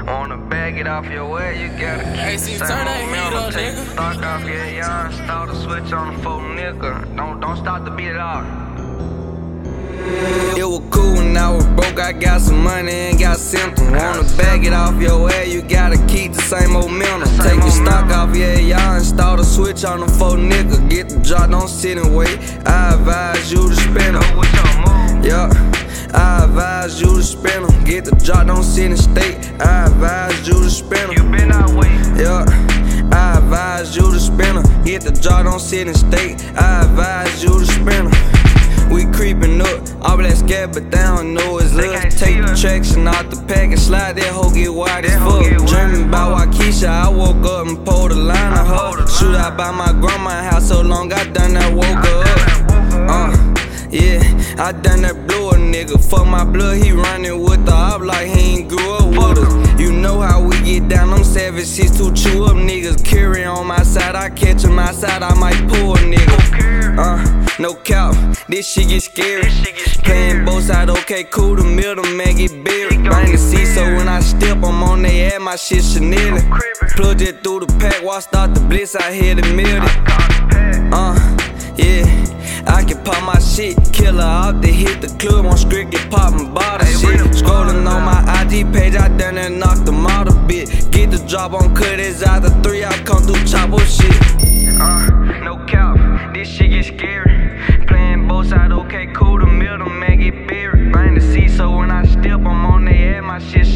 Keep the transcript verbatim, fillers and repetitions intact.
Wanna bag it off your way, you gotta keep Hey, the see, same turn that heat momentum. up, Take the nigga. stock off, yeah, yeah. Install the switch on the phone, nigga. Don't, don't stop the beat at all. It was cool when I was broke, I got some money and got symptoms. Wanna bag it off your way, you gotta keep the same momentum. Take your stock off, yeah, y'all. Install the switch on the phone, nigga. Get the drop, don't sit and wait. I advise you to spin them. Yeah, I advise you to spin them. Get the drop, don't sit and stay. I advise you to spin them. You been that way. Yeah, I advise you to spin them. Get the drop, don't sit and stay. I advise you to spin them. We creepin' up, all that scared, but they don't know it's us. Take the traction out the pack and slide that hoe get wide as fuck. Dreamin' about Waukesha, I woke up and pulled the line of her. Shoot out by my grandma's house so long, I done that woke her up. Uh, yeah, I done that blew a nigga. Fuck my blood, he running with the op like he ain't grew up with us. You know how we get down, them savage shits to chew up niggas. Carry on my side, I catch him outside, I might pull a nigga. Uh, no cap, this shit get scary. Playing both sides, okay, cool, the middle man get buried. Bring the seat so when I step, I'm on they ass, my shit Chanel. Plugged it through the pack, watched out the blitz, I hit a million. Uh, yeah, I can pop my shit, killer out to hit the club, on strictly poppin' bottle shit. Scrollin' on my I G page, I done and knocked them out a bit. Get the drop on cut, it's out the three, I come through chopper shit. Uh, no cap, this shit get scary. Playing both sides, okay, cool, the middle man get buried. Bring the seat so when I step, I'm on they ass, my shit